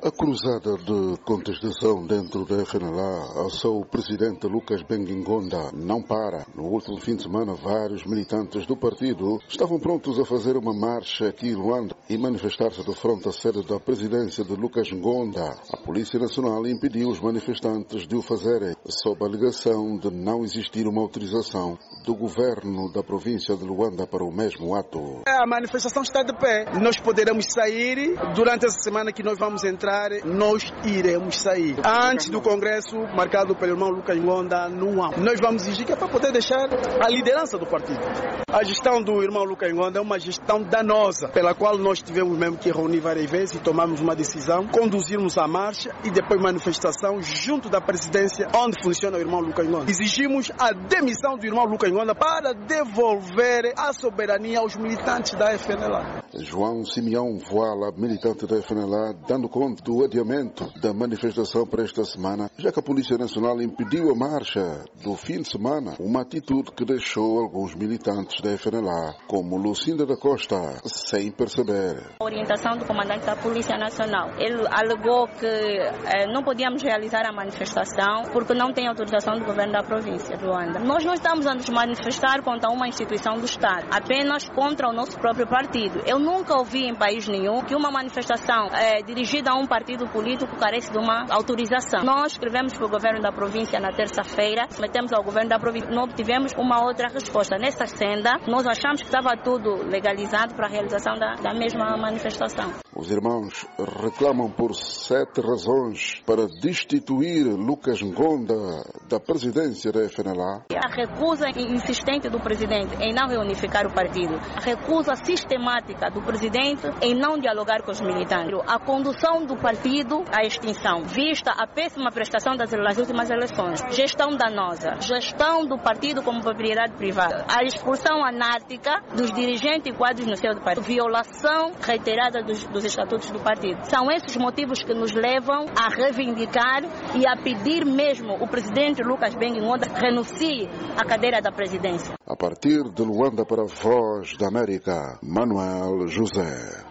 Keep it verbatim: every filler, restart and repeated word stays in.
A cruzada de contestação dentro da F N L A ao seu presidente Lucas Benguingonda não para. No último fim de semana, vários militantes do partido estavam prontos a fazer uma marcha aqui em Luanda e manifestar-se de frente à sede da presidência de Lucas Ngonda. A Polícia Nacional impediu os manifestantes de o fazerem, sob a alegação de não existir uma autorização do governo da província de Luanda para o mesmo ato. A manifestação está de pé. Nós poderemos sair durante essa semana que nós vamos entrar. Nós iremos sair. Antes do congresso marcado pelo irmão Lucas Ngonda, não há. Nós vamos exigir que é para poder deixar a liderança do partido. A gestão do irmão Lucas Ngonda é uma gestão danosa, pela qual nós tivemos mesmo que reunir várias vezes e tomarmos uma decisão, conduzirmos a marcha e depois manifestação junto da presidência onde funciona o irmão Lucas Ngonda. Exigimos a demissão do irmão Lucas Ngonda para devolver a soberania aos militantes da F N L A. João Simeão Voala, militante da F N L A, dando conta do adiamento da manifestação para esta semana, já que a Polícia Nacional impediu a marcha do fim de semana, uma atitude que deixou alguns militantes da F N L A, como Lucinda da Costa, sem perceber. A orientação do comandante da Polícia Nacional, ele alegou que eh, não podíamos realizar a manifestação porque não tem autorização do governo da província de Luanda. Nós não estamos a nos manifestar contra uma instituição do Estado, apenas contra o nosso próprio partido. Eu nunca ouvi em país nenhum que uma manifestação eh, dirigida a um partido político carece de uma autorização. Nós escrevemos para o governo da província na terça-feira, metemos ao governo da província, não obtivemos uma outra resposta. Nessa senda, nós achamos que estava tudo legalizado para a realização da, da mesma manifestação. Os irmãos reclamam por sete razões para destituir Lucas Ngonda da presidência da F N L A. A recusa insistente do presidente em não reunificar o partido, a recusa sistemática do presidente em não dialogar com os militantes, a condução do partido à extinção, vista a péssima prestação das, das últimas eleições, gestão danosa, gestão do partido como propriedade privada, a expulsão anárquica dos dirigentes e quadros no seu partido, violação reiterada dos, dos estatutos do partido. São esses motivos que nos levam a reivindicar e a pedir mesmo o presidente Lucas Benguingonda renuncie à cadeira da presidência. A partir de Luanda para a Voz da América, Manuel José.